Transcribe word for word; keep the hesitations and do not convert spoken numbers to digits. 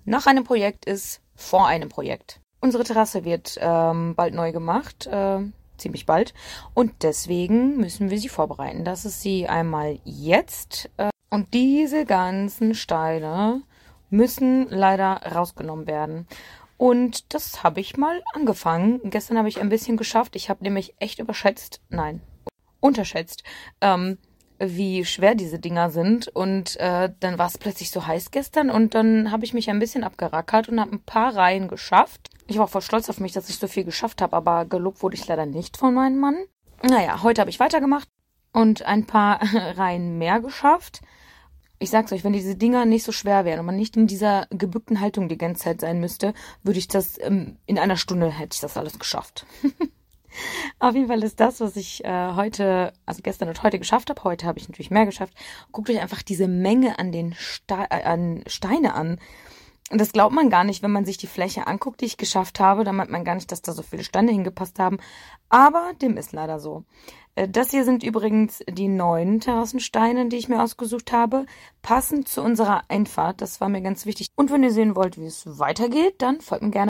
Nach einem Projekt ist vor einem Projekt. Unsere Terrasse wird ähm, bald neu gemacht, äh, ziemlich bald. Und deswegen müssen wir sie vorbereiten. Das ist sie einmal jetzt. Äh, und diese ganzen Steine müssen leider rausgenommen werden. Und das habe ich mal angefangen. Gestern habe ich ein bisschen geschafft. Ich habe nämlich echt überschätzt, nein, unterschätzt, ähm, wie schwer diese Dinger sind. Und äh, dann war es plötzlich so heiß gestern und dann habe ich mich ein bisschen abgerackert und habe ein paar Reihen geschafft. Ich war auch voll stolz auf mich, dass ich so viel geschafft habe, aber gelobt wurde ich leider nicht von meinem Mann. Naja, heute habe ich weitergemacht und ein paar Reihen mehr geschafft. Ich sag's euch, wenn diese Dinger nicht so schwer wären und man nicht in dieser gebückten Haltung die ganze Zeit sein müsste, würde ich das, ähm, in einer Stunde hätte ich das alles geschafft. Auf jeden Fall ist das, was ich äh, heute, also gestern und heute geschafft habe. Heute habe ich natürlich mehr geschafft. Guckt euch einfach diese Menge an den Ste- äh, an Steine an. Und das glaubt man gar nicht, wenn man sich die Fläche anguckt, die ich geschafft habe. Da meint man gar nicht, dass da so viele Steine hingepasst haben. Aber dem ist leider so. Äh, das hier sind übrigens die neuen Terrassensteine, die ich mir ausgesucht habe. Passend zu unserer Einfahrt. Das war mir ganz wichtig. Und wenn ihr sehen wollt, wie es weitergeht, dann folgt mir gerne.